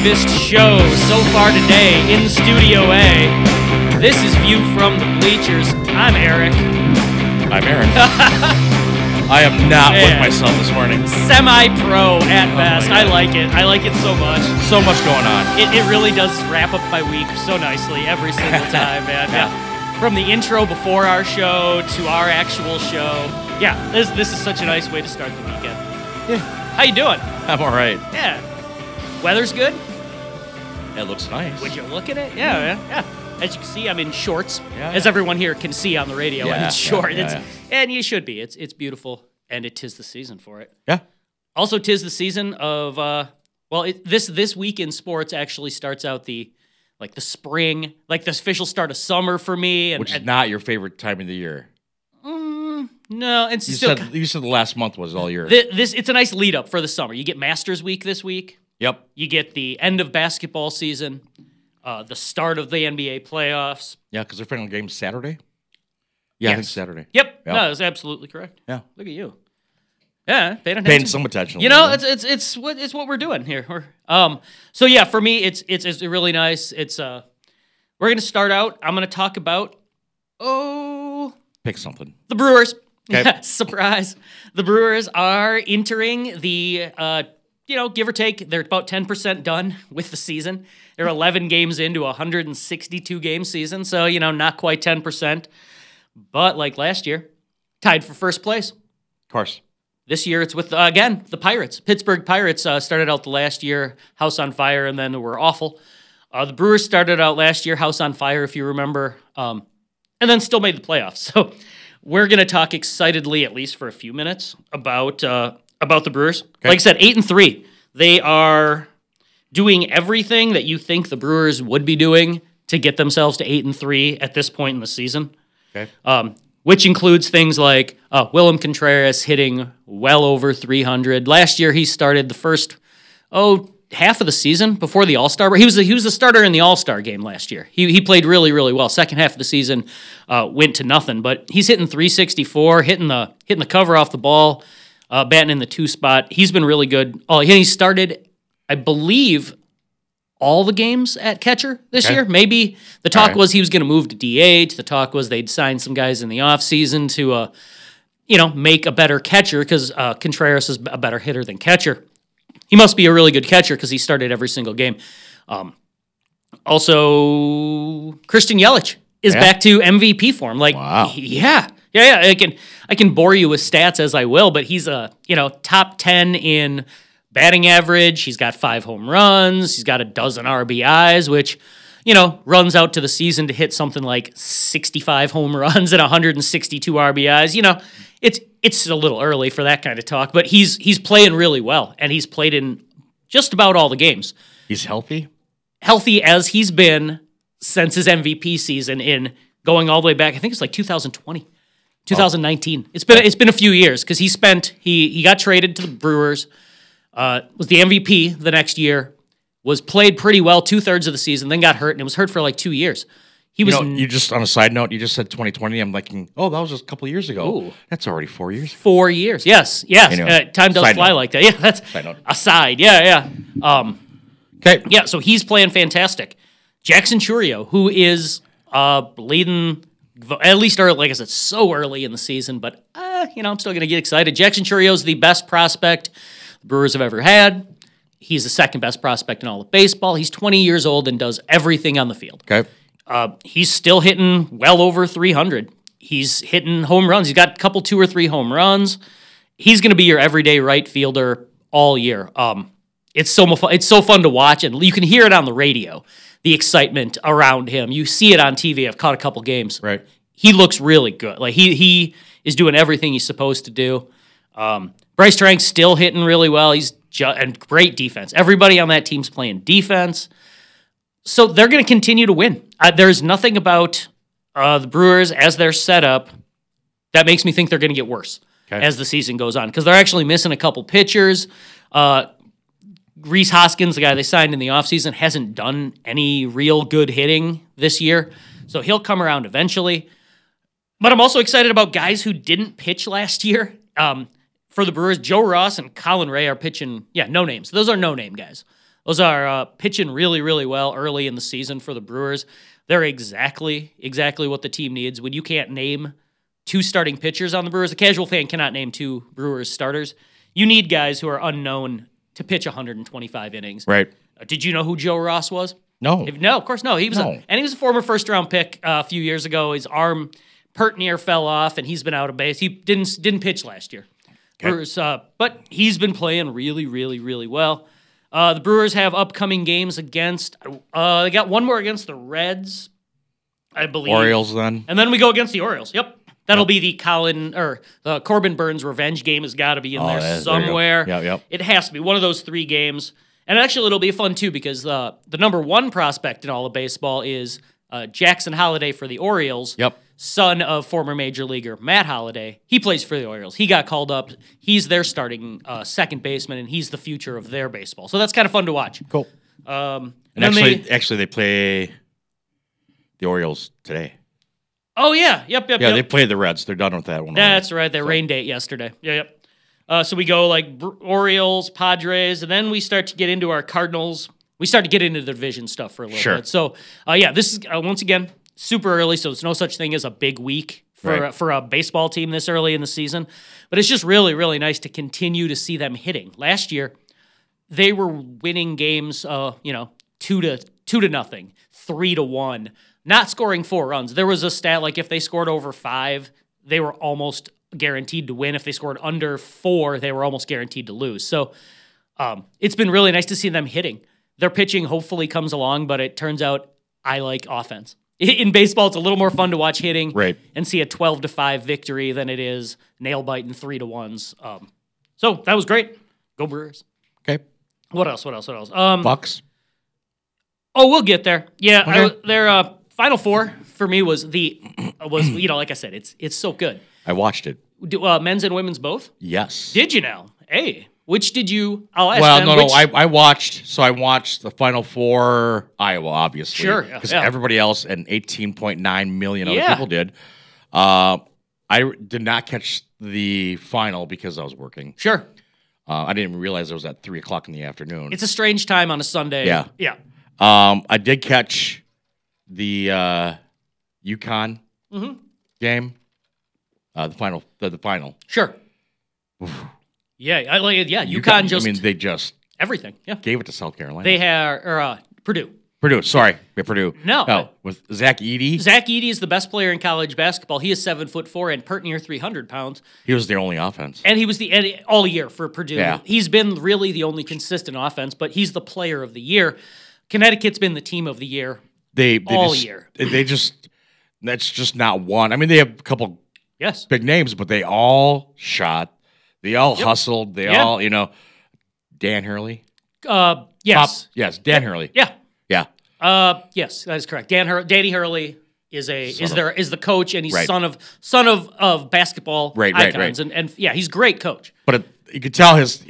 livest show so far today in Studio A. This is View from the Bleachers. I'm Eric. I'm Aaron. I am not with myself this morning. Semi-pro at best. I like it. I like it so much. So much going on. It really does wrap up my week so nicely every single time, man. Yeah. From the intro before our show to our actual show. Yeah, this is such a nice way to start the weekend. Yeah. How you doing? I'm all right. Yeah. Weather's good? It looks nice. Would you look at it? Yeah. As you can see, I'm in shorts, Yeah. as everyone here can see on the radio. Yeah, I'm in short. yeah. And you should be. It's beautiful, and it is the season for it. Yeah. Also, 'tis the season of this week in sports actually starts out the spring, like the official start of summer for me. Which is not your favorite time of the year. No, and You said the last month was all year. It's a nice lead up for the summer. You get Masters Week this week. Yep. You get the end of basketball season, the start of the NBA playoffs. Yeah, because they're playing games Saturday. Yeah, Yes. I think Saturday. Yep. Yep. No, that's absolutely correct. Yeah. Look at you. Yeah, paying attention. Paying some attention. You know, it's what we're doing here. So yeah, for me, it's really nice. We're gonna start out. I'm gonna talk about Pick something. the Brewers. Okay. Surprise! The Brewers are entering the give or take, they're about 10% done with the season. They're 11 games into a 162 game season, so not quite 10%. But like last year, tied for first place. Of course. This year, it's with, again, the Pirates. Pittsburgh Pirates started out the last year, house on fire, and then were awful. The Brewers started out last year, house on fire, if you remember, and then still made the playoffs. So we're going to talk excitedly, at least for a few minutes, about the Brewers. Okay. Like I said, 8-3. They are doing everything that you think the Brewers would be doing to get themselves to 8-3 at this point in the season. Okay. Which includes things like Willem Contreras hitting well over 300. Last year, he started the first half of the season before the All-Star break. He was the starter in the All-Star game last year. He played really, really well. Second half of the season went to nothing, but he's hitting 364, hitting the cover off the ball, batting in the 2 spot. He's been really good. He started, I believe, all the games at catcher this year. Maybe the talk was he was going to move to DH. The talk was they'd sign some guys in the offseason to, make a better catcher because Contreras is a better hitter than catcher. He must be a really good catcher because he started every single game. Also, Christian Yelich is back to MVP form. Wow. Yeah. I can bore you with stats as I will, but he's top 10 in batting average. He's got 5 home runs. He's got a dozen RBIs, which, runs out to the season to hit something like 65 home runs and 162 RBIs. It's a little early for that kind of talk, but he's playing really well, and he's played in just about all the games. He's healthy? Healthy as he's been since his MVP season in going all the way back. I think it's like 2020, 2019. It's been a few years because he got traded to the Brewers, was the MVP the next year, was played pretty well 2/3 of the season, then got hurt, and it was hurt for like 2 years. He was. You just, on a side note, you just said 2020. I'm like, that was just a couple years ago. Ooh. That's already 4 years. 4 years. Yes. Anyway, Time does fly like that. Yeah, that's Side note. aside. Yeah. Okay. Yeah, so he's playing fantastic. Jackson Chourio, who is leading, at least early, like I said, so early in the season, but, I'm still going to get excited. Jackson Chourio is the best prospect the Brewers have ever had. He's the second best prospect in all of baseball. He's 20 years old and does everything on the field. Okay. He's still hitting well over 300. He's hitting home runs. He's got a couple 2 or 3 home runs. He's going to be your everyday right fielder all year. It's so fun to watch, and you can hear it on the radio, the excitement around him. You see it on TV. I've caught a couple games. Right. He looks really good. Like he is doing everything he's supposed to do. Bryce Trank's still hitting really well. And great defense. Everybody on that team's playing defense. So they're going to continue to win. There's nothing about the Brewers as they're set up that makes me think they're going to get worse as the season goes on because they're actually missing a couple pitchers. Rhys Hoskins, the guy they signed in the offseason, hasn't done any real good hitting this year, so he'll come around eventually. But I'm also excited about guys who didn't pitch last year. For the Brewers, Joe Ross and Colin Ray are pitching, no names. Those are no-name guys. Those are pitching really, really well early in the season for the Brewers. They're exactly what the team needs. When you can't name 2 starting pitchers on the Brewers, a casual fan cannot name 2 Brewers starters. You need guys who are unknown to pitch 125 innings. Right. Did you know who Joe Ross was? No. No, of course no. He was No. he was a former first-round pick a few years ago. His arm pert near fell off, and he's been out of base. He didn't pitch last year. Okay. Brewers, but he's been playing really, really, really well. The Brewers have upcoming games against. They got one more against the Reds, I believe. Orioles then. And then we go against the Orioles. Yep. That'll be the Corbin Burns revenge game has got to be in there somewhere. Yep. It has to be one of those 3 games. And actually, it'll be fun, too, because the number 1 prospect in all of baseball is Jackson Holliday for the Orioles, son of former Major Leaguer Matt Holliday. He plays for the Orioles. He got called up. He's their starting second baseman, and he's the future of their baseball. So that's kind of fun to watch. Cool. And actually, they play the Orioles today. Oh, yeah. Yep. They played the Reds. They're done with that one. That's right. That rain date yesterday. Yep. So we go like Orioles, Padres, and then we start to get into our Cardinals. We start to get into the division stuff for a little bit. So, this is, once again, super early, so there's no such thing as a big week for a baseball team this early in the season. But it's just really, really nice to continue to see them hitting. Last year, they were winning games, 2-0, 3-1, not scoring 4 runs. There was a stat like if they scored over 5, they were almost guaranteed to win. If they scored under 4, they were almost guaranteed to lose. So it's been really nice to see them hitting. Their pitching hopefully comes along, but it turns out I like offense. In baseball, it's a little more fun to watch hitting and see a 12-5 victory than it is nail-biting 3-1s. So that was great. Go Brewers. Okay. What else? Bucks. Oh, we'll get there. Yeah, Okay. Their Final Four for me was like I said, it's so good. I watched it. Men's and women's both? Yes. Did you now? Hey, which did you? I'll ask. I watched. So I watched the Final Four, Iowa, obviously. Sure. Because everybody else and 18.9 million other people did. I did not catch the final because I was working. Sure. I didn't realize it was at 3:00 in the afternoon. It's a strange time on a Sunday. Yeah. Yeah. I did catch the UConn game. The final. The final. Sure. Yeah, I like it. Yeah, UConn just. I mean, they just everything. Yeah, gave it to South Carolina. They have Purdue. Sorry, Purdue. No, with Zach Edey. Zach Edey is the best player in college basketball. He is 7'4" and pert near 300 pounds. He was their only offense, and he was all year for Purdue. Yeah. He's been really the only consistent offense, but he's the player of the year. Connecticut's been the team of the year all year. That's just not one. I mean, they have a couple big names, but they all shot. They all hustled. They all, Dan Hurley. Yes. Dan Hurley. Yeah. Yeah. Yes, that is correct. Danny Hurley is the coach, and he's son of basketball icons, and he's a great coach. But you could tell his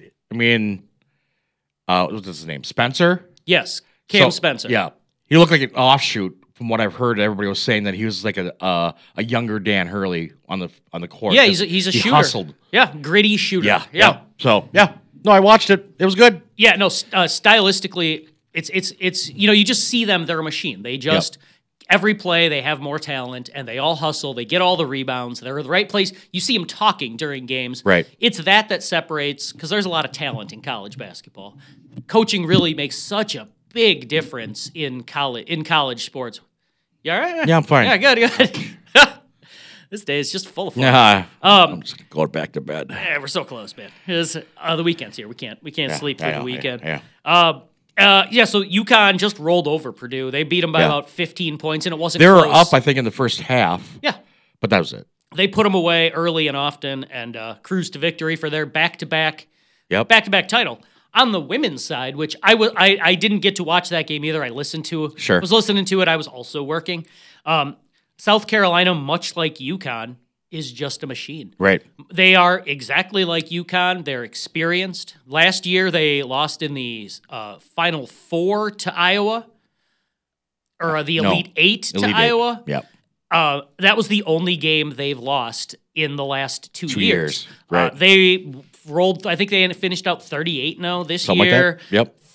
what's his name? Spencer. Yes, Cam Spencer. Yeah, he looked like an offshoot. From what I've heard, everybody was saying that he was like a younger Dan Hurley on the court. Yeah, he's a shooter. Hustled. Yeah, gritty shooter. Yeah. So no, I watched it. It was good. Yeah, no, stylistically, it's you just see them. They're a machine. They just every play they have more talent, and they all hustle. They get all the rebounds. They're in the right place. You see them talking during games. Right. It's that separates because there's a lot of talent in college basketball. Coaching really makes such a big difference in college sports. You all right? Yeah, I'm fine. Yeah, good. This day is just full of fun. I'm just going back to bed. Yeah, we're so close, man. It's, the weekend's here. We can't sleep through the weekend. Yeah. So UConn just rolled over Purdue. They beat them by about 15 points, and it wasn't They were close. up, I think, in the first half. Yeah. But that was it. They put them away early and often and cruised to victory for their back-to-back title. On the women's side, which I didn't get to watch that game either. I listened to Sure. was listening to it. I was also working. South Carolina, much like UConn, is just a machine. Right. They are exactly like UConn. They're experienced. Last year, they lost in the Final Four to Iowa, or the Elite Eight to Iowa. Yep. That was the only game they've lost in the last 2 years. Right. They rolled. I think they finished out 38-0 this Something year. Like that. Yep.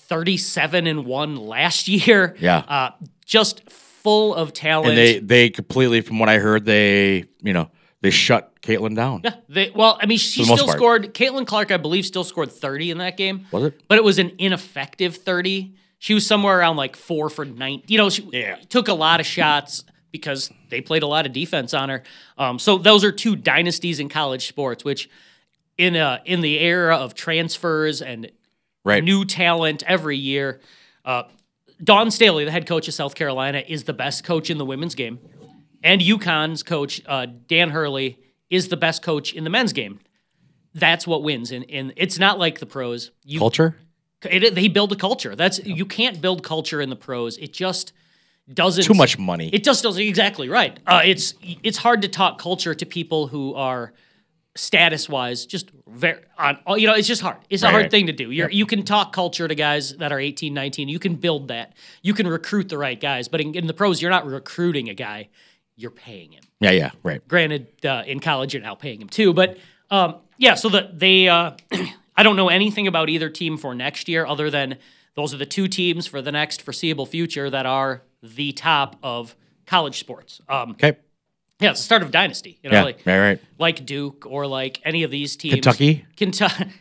37-1 last year. Yeah. Just full of talent. And they completely, from what I heard, they shut Caitlin down. Yeah. She still scored. Caitlin Clark, I believe, still scored 30 in that game. Was it? But it was an ineffective 30. She was somewhere around like 4 for 9. She took a lot of shots because they played a lot of defense on her. So those are two dynasties in college sports, which in the era of transfers and new talent every year, Dawn Staley, the head coach of South Carolina, is the best coach in the women's game. And UConn's coach, Dan Hurley, is the best coach in the men's game. That's what wins. And it's not like the pros. Culture? They build a culture. You can't build culture in the pros. It just doesn't. Too much money. It just doesn't. Exactly right. It's hard to talk culture to people who are status-wise just it's just hard. It's a hard thing to do. You can talk culture to guys that are 18, 19. You can build that. You can recruit the right guys. But in the pros, you're not recruiting a guy. You're paying him. Yeah, right. Granted, in college, you're now paying him too. But, so they I don't know anything about either team for next year other than those are the two teams for the next foreseeable future that are the top of college sports. Okay. Yeah, it's the start of dynasty. Like Duke or like any of these teams. Kentucky. Good,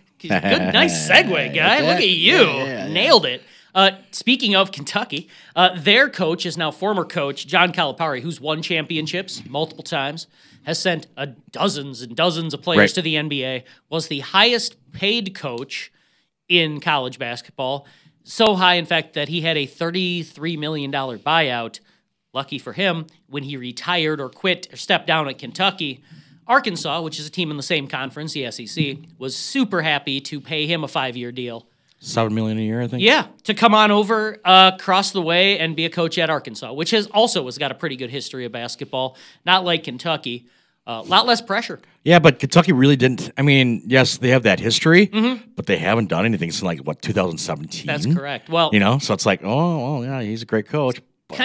nice segue, guy. Look at you. Nailed it. Speaking of Kentucky, their coach is now former coach John Calipari, who's won championships multiple times, has sent dozens and dozens of players to the NBA, was the highest paid coach in college basketball. So high, in fact, that he had a $33 million buyout. Lucky for him, when he retired or quit or stepped down at Kentucky, Arkansas, which is a team in the same conference, the SEC, was super happy to pay him a 5-year deal. $7 million a year, I think. Yeah, to come on over, across the way, and be a coach at Arkansas, which has got a pretty good history of basketball. Not like Kentucky, a lot less pressure. Yeah, but Kentucky really didn't. I mean, yes, they have that history, but they haven't done anything since 2017. That's correct. Well, so it's like, he's a great coach.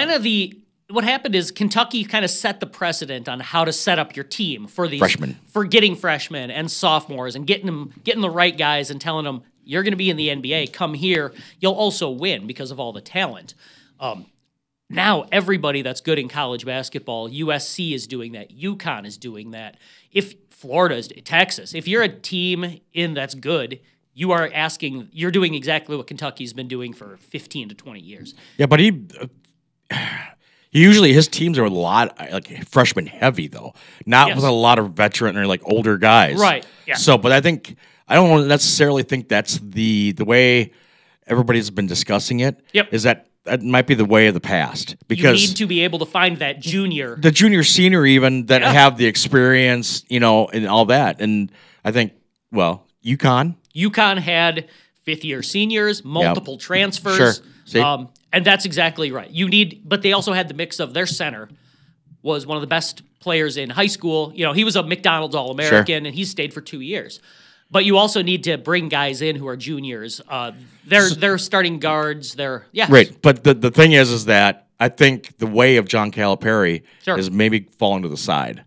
What happened is Kentucky kind of set the precedent on how to set up your team for these freshmen, for getting freshmen and sophomores and getting the right guys and telling them you're going to be in the NBA. Come here, you'll also win because of all the talent. Now everybody that's good in college basketball, USC is doing that, UConn is doing that. If Florida is Texas, if you're a team that's good, you're doing exactly what Kentucky's been doing for 15 to 20 years. Yeah, but usually his teams are a lot freshman heavy though, not with a lot of veteran or older guys. Right. Yeah. So, but I don't necessarily think that's the way everybody's been discussing it. Yep. Is that might be the way of the past because you need to be able to find the junior senior even that have the experience, and all that. And I think UConn had 5th-year seniors, multiple transfers. Sure. See? And that's exactly right. But they also had the mix of their center was one of the best players in high school. He was a McDonald's All-American, and he stayed for 2 years. But you also need to bring guys in who are juniors. They're starting guards. Right. But the thing is that I think the way of John Calipari is maybe falling to the side.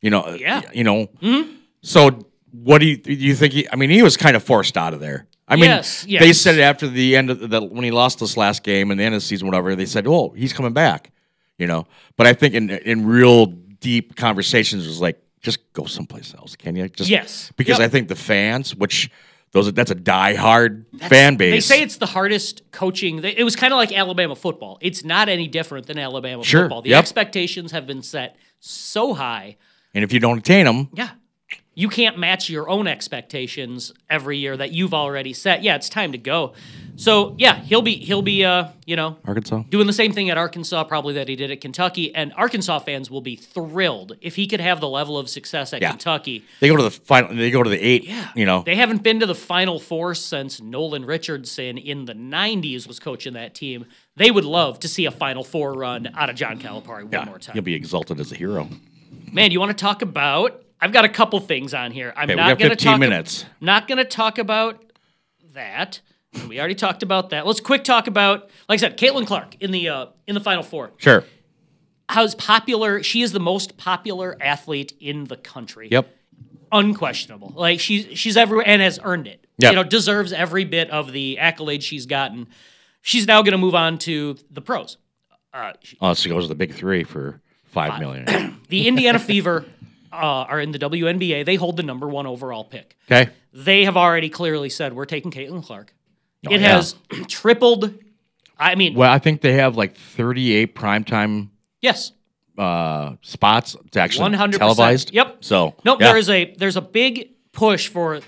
So what do you think? He was kind of forced out of there. They said it after the end of when he lost this last game and the end of the season, whatever. They said, "Oh, he's coming back," But I think in real deep conversations, it was just go someplace else, can you? Because I think the fans, that's a diehard fan base. They say it's the hardest coaching. It was kind of like Alabama football. It's not any different than Alabama football. The expectations have been set so high, and if you don't attain them, you can't match your own expectations every year that you've already set. Yeah, it's time to go. So he'll be Arkansas doing the same thing at Arkansas probably that he did at Kentucky, and Arkansas fans will be thrilled if he could have the level of success at Kentucky. They go to the final. They go to the 8. Yeah, they haven't been to the Final Four since Nolan Richardson in the '90s was coaching that team. They would love to see a Final Four run out of John Calipari one more time. He'll be exalted as a hero. Man, you want to talk about? I've got a couple things on here. We got 15 minutes. Not going to talk about that. We already talked about that. Let's quick talk about, like I said, Caitlin Clark in the Final Four. Sure. How's popular? She is the most popular athlete in the country. Yep. unquestionable. Like she's everywhere and has earned it. Yep. Deserves every bit of the accolades she's gotten. She's now going to move on to the pros. She goes to the big three for $5 million. The Indiana Fever are in the WNBA. They hold the number 1 overall pick. Okay. They have already clearly said we're taking Caitlin Clark. It has tripled. I mean, well, I think they have like 38 primetime. Yes. Spots to actually 100%. televised. Yep. So there's a big push for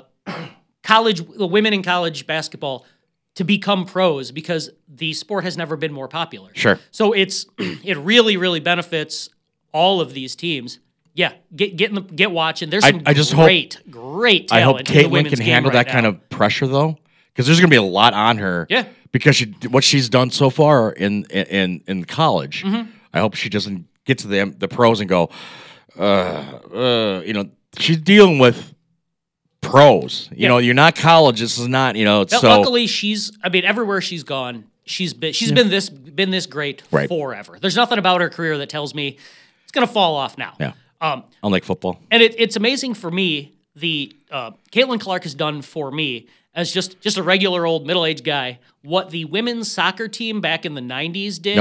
women in college basketball to become pros because the sport has never been more popular. Sure. So it really, really benefits all of these teams. Yeah, get watching. There's some great talent. I hope Caitlin can handle right that kind of pressure though, because there's going to be a lot on her. Yeah. Because what she's done so far in college, I hope she doesn't get to the pros and go, she's dealing with pros. You know, you're not college. This is not, Luckily, everywhere she's gone, she's been this great forever. There's nothing about her career that tells me it's going to fall off now. Yeah. Unlike football. And it's amazing for me, the Caitlin Clark has done for me as just a regular old middle-aged guy, what the women's soccer team back in the 90s did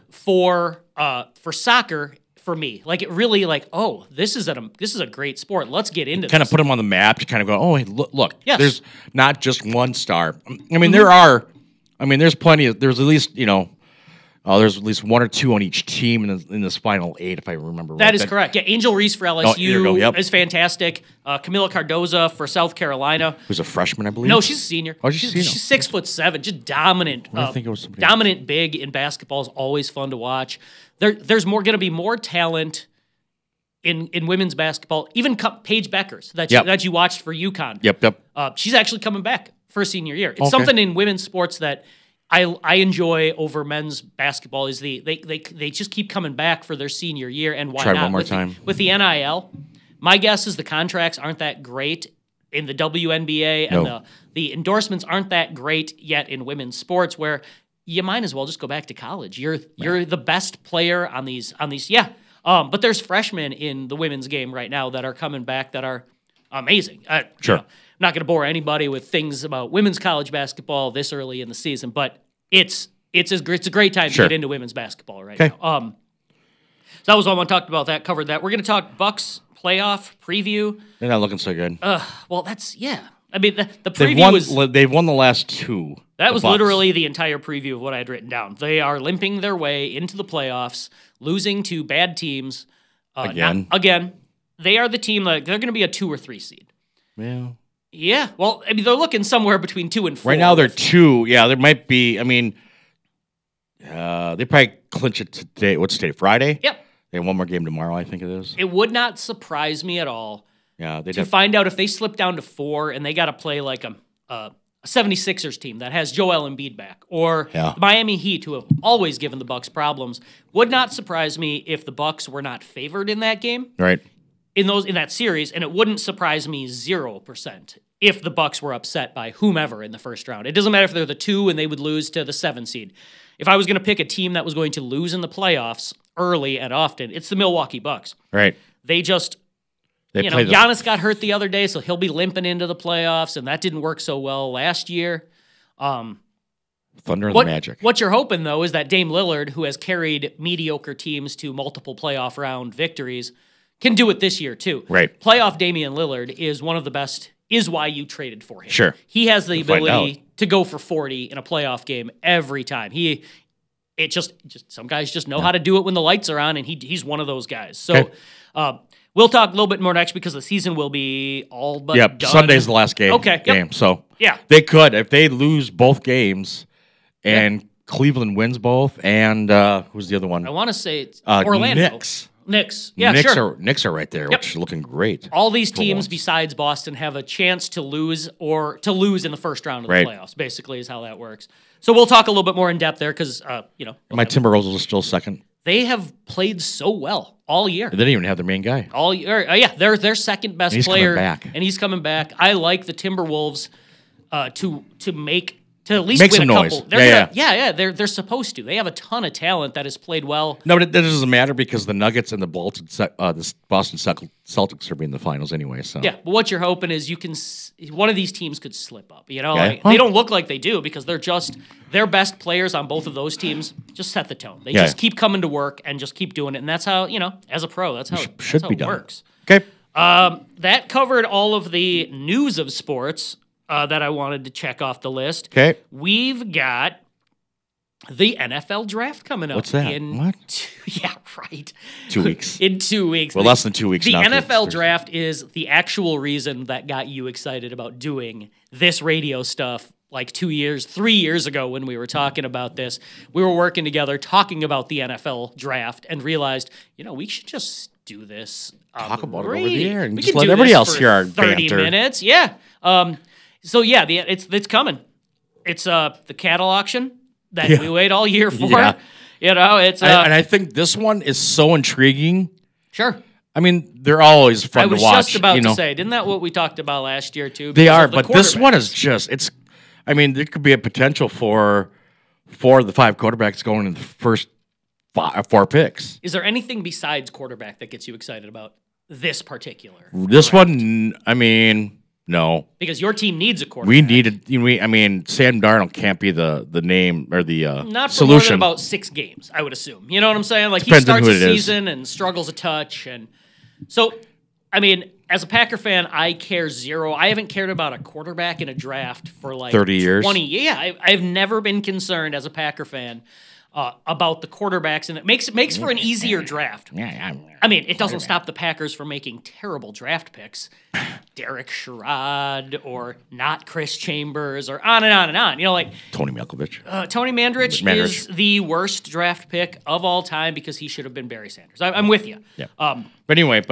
for soccer for me. Like it really this is a great sport. Let's get into this. Kind of put them on the map to kind of go, oh, hey, look, yes. There's not just one star. I mean, there's plenty of, there's at least, there's at least 1 or 2 on each team in this final 8, if I remember right. That is correct. Yeah, Angel Reese for LSU is fantastic. Camila Cardoza for South Carolina. Who's a freshman, I believe? No, she's a senior. Oh, she's 6'7", just dominant. I think it was dominant big in basketball is always fun to watch. There's going to be more talent in women's basketball. Even Paige Beckers that you watched for UConn. Yep. She's actually coming back for a senior year. It's something in women's sports that I enjoy over men's basketball is they just keep coming back for their senior year, and why not? Try one more time. With the NIL, my guess is the contracts aren't that great in the WNBA, and the endorsements aren't that great yet in women's sports, where you might as well just go back to college. You're the best player on these. But there's freshmen in the women's game right now that are coming back that are amazing. Sure. I'm not going to bore anybody with things about women's college basketball this early in the season, but it's a great time to get into women's basketball right now. So that was all I want to talk about. That covered that. We're going to talk Bucks playoff preview. They're not looking so good. Well, I mean, the preview they've won the last 2. That was literally the entire preview of what I had written down. They are limping their way into the playoffs, losing to bad teams again. They are the team that they're going to be a 2 or 3 seed. Well. Yeah, well, I mean, they're looking somewhere between 2 and 4. Right now, they're 2. Yeah, there might be. I mean, they probably clinch it today. What's today? Friday? Yep. They have one more game tomorrow, I think it is. It would not surprise me at all. Yeah, to find out if they slip down to 4 and they got to play like a 76ers team that has Joel Embiid back, or the Miami Heat, who have always given the Bucks problems. Would not surprise me if the Bucks were not favored in that game. Right. In that series, and it wouldn't surprise me 0% if the Bucks were upset by whomever in the first round. It doesn't matter if they're the 2 and they would lose to the 7 seed. If I was going to pick a team that was going to lose in the playoffs early and often, it's the Milwaukee Bucks. Right. Giannis got hurt the other day, so he'll be limping into the playoffs, and that didn't work so well last year. Thunder and the Magic. What you're hoping, though, is that Dame Lillard, who has carried mediocre teams to multiple playoff round victories, can do it this year, too. Right. Playoff Damian Lillard is one of the best, is why you traded for him. Sure. He has the ability to go for 40 in a playoff game every time. Some guys just know how to do it when the lights are on, and he's one of those guys. So we'll talk a little bit more next because the season will be all but done. Sunday's the last game. Okay. Game. So yeah, they could, if they lose both games and Cleveland wins both, and who's the other one? I want to say it's Orlando. Knicks. Yeah, sure. Knicks are right there, which is looking great. All these teams besides Boston have a chance to lose in the first round of the playoffs, basically is how that works. So we'll talk a little bit more in depth there because, my Timberwolves are still second. They have played so well all year. They didn't even have their main guy. All year. They're their second best player. Coming back. And he's coming back. I like the Timberwolves to make to at least make win some a noise. couple. They're supposed to. They have a ton of talent that has played well. No, but that doesn't matter because the Nuggets and the Boston Celtics are in the finals anyway. So yeah, but what you're hoping is one of these teams could slip up. You know, okay. they don't look like they do because their best players on both of those teams just set the tone. They just keep coming to work and just keep doing it, and that's how as a pro, that's how it works. Okay. That covered all of the news of sports that I wanted to check off the list. Okay. We've got the NFL draft coming up. What's that? Yeah, right. 2 weeks. In 2 weeks. Well, less than 2 weeks. The NFL draft is the actual reason that got you excited about doing this radio stuff. Like 3 years ago when we were talking about this, we were working together talking about the NFL draft and realized, we should just do this. Talk about it over the air and we just let everybody else hear our 30 banter. minutes. Yeah. So yeah, it's coming. It's the cattle auction that we wait all year for. Yeah. It's and I think this one is so intriguing. Sure. I mean, they're always fun to watch. I was just about to say, didn't that what we talked about last year too? They are, but this one is just there could be a potential for the 5 quarterbacks going in the first 4 picks. Is there anything besides quarterback that gets you excited about this particular? This one, no. Because your team needs a quarterback. We needed. Sam Darnold can't be the name or the not for solution. More than about 6 games, I would assume. You know what I'm saying? Like Depends he starts on a who it season and struggles a touch, and so as a Packer fan, I care zero. I haven't cared about a quarterback in a draft for like 30 years. 20. Yeah, I've never been concerned as a Packer fan about the quarterbacks, and it makes for an easier draft. It doesn't stop the Packers from making terrible draft picks, Derek Sherrod or not Chris Chambers or on and on and on. Tony Malkovich. Tony Mandrich is the worst draft pick of all time because he should have been Barry Sanders. I'm with you. Yeah. But anyway,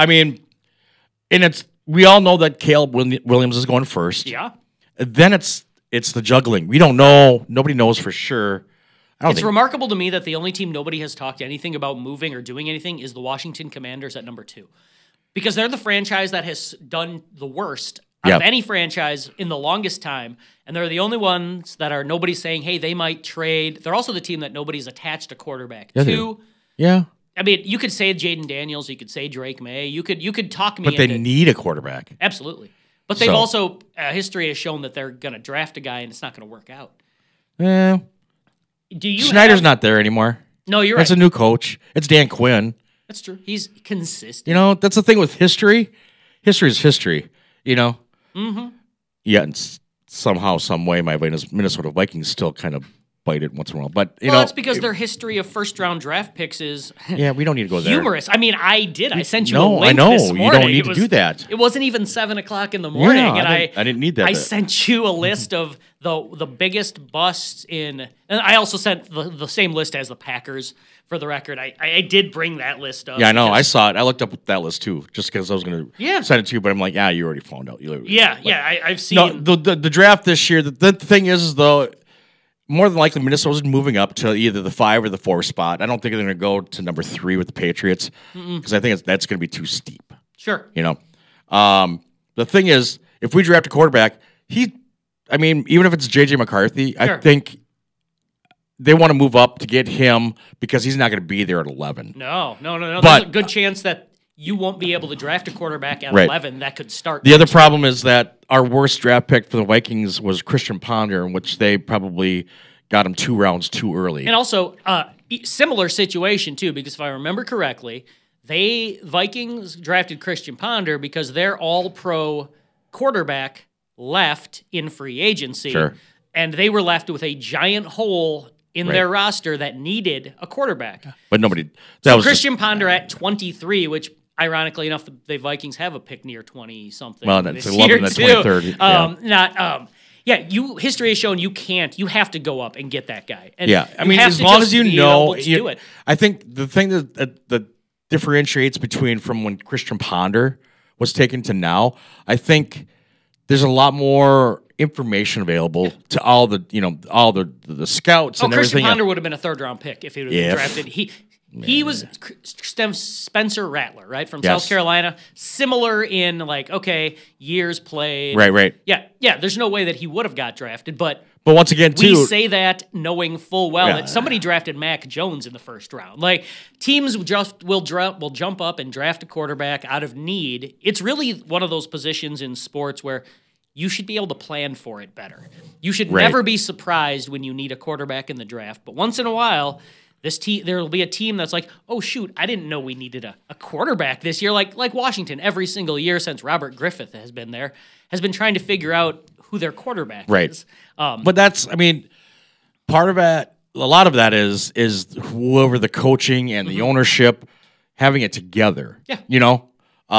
and we all know that Caleb Williams is going first. Yeah. Then it's the juggling. We don't know. Nobody knows for sure. It's remarkable to me that the only team nobody has talked anything about moving or doing anything is the Washington Commanders at number 2. Because they're the franchise that has done the worst out of any franchise in the longest time. And they're the only ones that are nobody's saying, hey, they might trade. They're also the team that nobody's attached a quarterback to. Yeah. You could say Jaden Daniels. You could say Drake May. You could talk me into it. But they need a quarterback. Absolutely. But they've also, history has shown that they're going to draft a guy and it's not going to work out. Yeah. Schneider's not there anymore. No, you're right. That's a new coach. It's Dan Quinn. That's true. He's consistent. That's the thing with history. History is history, Mm-hmm. Yeah, and somehow, some way, my Minnesota Vikings still kind of bite it once in a while. But, that's because their history of first-round draft picks is yeah, we don't need to go there. Humorous. I did. I sent you a link this morning. You don't need to do that. It wasn't even 7 o'clock in the morning. Yeah, I didn't need that. I sent you a list of the biggest busts in... And I also sent the same list as the Packers, for the record. I did bring that list up. Yeah, I know. I saw it. I looked up that list, too, just because I was going to send it to you. But I'm like, you already found out. I've seen... No, the draft this year, the thing is, though... More than likely, Minnesota's moving up to either the 5 or the 4 spot. I don't think they're going to go to number 3 with the Patriots because I think that's going to be too steep. Sure. The thing is, if we draft a quarterback, even if it's J.J. McCarthy, I think they want to move up to get him because he's not going to be there at 11. No. There's a good chance that you won't be able to draft a quarterback at 11 that could start. The other problem is that our worst draft pick for the Vikings was Christian Ponder, in which they probably got him 2 rounds too early. And also, similar situation, too, because if I remember correctly, Vikings drafted Christian Ponder because their all-pro quarterback left in free agency. Sure. And they were left with a giant hole in their roster that needed a quarterback. But nobody... Christian Ponder at 23, which... Ironically enough, the Vikings have a pick near 20-something. Well, that's 11 and 23rd. History has shown you have to go up and get that guy. And as long as you know, do it. I think the thing that differentiates from when Christian Ponder was taken to now, I think there's a lot more information available to all the scouts and everything. Christian Ponder would have been a 3rd-round pick if he would have been drafted. He was Spencer Rattler, right, from South Carolina. Similar in years played. Right. Yeah. There's no way that he would have got drafted, but But once again, too, we say that knowing full well that somebody drafted Mac Jones in the first round. Like, teams just will jump up and draft a quarterback out of need. It's really one of those positions in sports where you should be able to plan for it better. You should never be surprised when you need a quarterback in the draft. But once in a while, there will be a team that's like, oh, shoot, I didn't know we needed a quarterback this year. Like Washington, every single year since Robert Griffith has been there, has been trying to figure out who their quarterback is. But that's, I mean, part of that, a lot of that is whoever the coaching and the ownership having it together. Yeah. You know,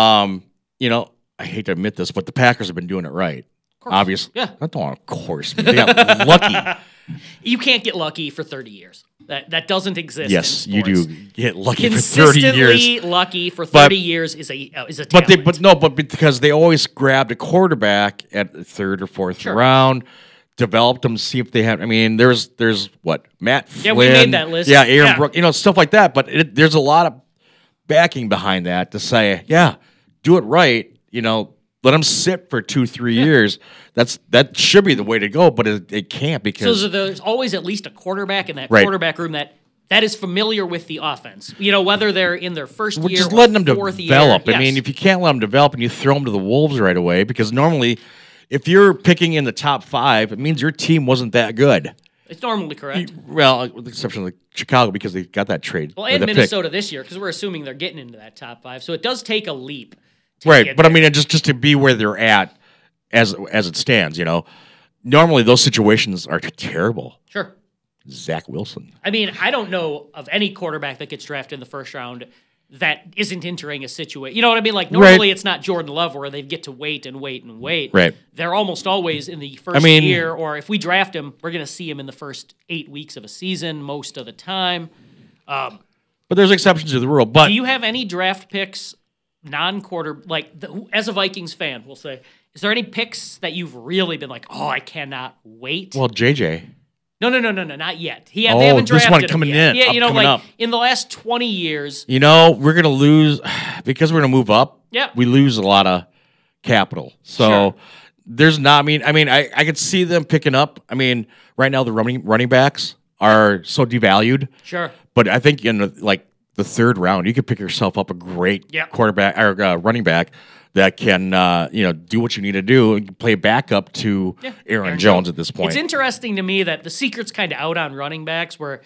I hate to admit this, but the Packers have been doing it right. Obviously. Yeah. I don't want, of course. They got lucky. You can't get lucky for 30 years. That doesn't exist. Yes, in you sports. do get lucky for 30 years. Consistently lucky for 30 years is a talent. But because they always grabbed a quarterback at the third or fourth round, developed them, see if they have. I mean, there's what Matt Flynn. Yeah, we made that list. Yeah, Aaron Brooks, stuff like that. But there's a lot of backing behind that to say, yeah, do it right. Let them sit for 2-3 years. That should be the way to go, but it can't because there's always at least a quarterback in that quarterback room that is familiar with the offense. Whether they're in their first year just or letting them fourth develop. year. I mean, if you can't let them develop and you throw them to the wolves right away, because normally, if you're picking in the top 5, it means your team wasn't that good. It's normally correct. Well, with the exception of Chicago because they got that trade. Well, and Minnesota this year because we're assuming they're getting into that top 5, so it does take a leap. Right, but I mean, just to be where they're at as it stands, normally those situations are terrible. Sure. Zach Wilson. I mean, I don't know of any quarterback that gets drafted in the first round that isn't entering a situation. You know what I mean? Like, normally it's not Jordan Love where they get to wait and wait and wait. Right. They're almost always in the first year, or if we draft him, we're going to see him in the first 8 weeks of a season most of the time. But there's exceptions to the rule. But do you have any draft picks non-quarter, as a Vikings fan, we'll say, is there any picks that you've really been like, oh, I cannot wait? Well, JJ. No, not yet. They haven't drafted this one coming in. Yeah, in the last 20 years. We're going to lose, because we're going to move up, we lose a lot of capital. So there's not, I could see them picking up. I mean, right now the running backs are so devalued. Sure. But I think in the third round, you could pick yourself up a great quarterback or running back that can do what you need to do and play backup to Aaron Jones at this point. It's interesting to me that the secret's kind of out on running backs where,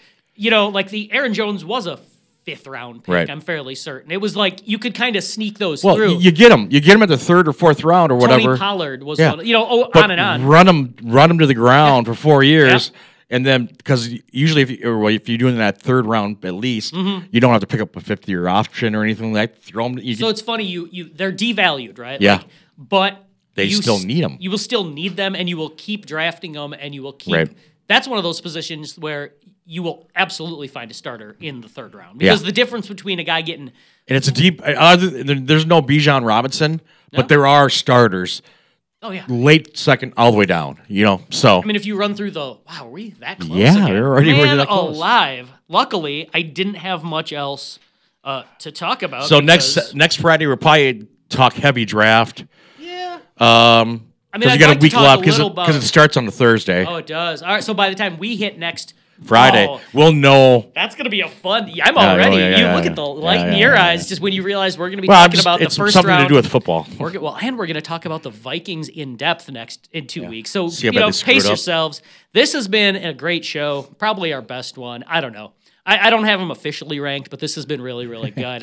the Aaron Jones was a 5th round pick, right. I'm fairly certain. It was like you could kind of sneak those through. Well, you get them. You get them at the 3rd or 4th round or whatever. Tony Pollard was one, on and on. Run them to the ground for 4 years. Yeah. And then, because usually if you're doing that 3rd round at least, you don't have to pick up a 5th-year option or anything like that. Throw them. It's funny, they're devalued, right? Yeah. But they still need them. You will still need them, and you will keep drafting them, and you will keep. Right. That's one of those positions where you will absolutely find a starter in the 3rd round because the difference between a guy getting and it's a deep. There's no Bijan Robinson, but there are starters. Oh, yeah. Late 2nd, all the way down, so. I mean, if you run through are we that close? Yeah, again? we're already that close. Alive. Luckily, I didn't have much else to talk about. So next Friday, we'll probably talk heavy draft. Yeah. Because you got a week left because it starts on a Thursday. Oh, it does. All right, so by the time we hit next Friday, we'll know. That's going to be a fun. I'm already. You look at the light in your eyes just when you realize we're going to be talking about the first round. It's something to do with football. And we're going to talk about the Vikings in depth in 2 weeks. So pace yourselves. This has been a great show. Probably our best one. I don't know. I don't have them officially ranked, but this has been really, really good.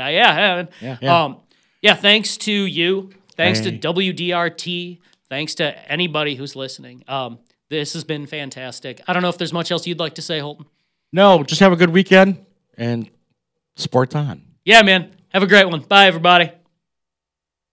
Thanks to you. Thanks to WDRT. Thanks to anybody who's listening. This has been fantastic. I don't know if there's much else you'd like to say, Holton. No, just have a good weekend and sports on. Yeah, man. Have a great one. Bye, everybody.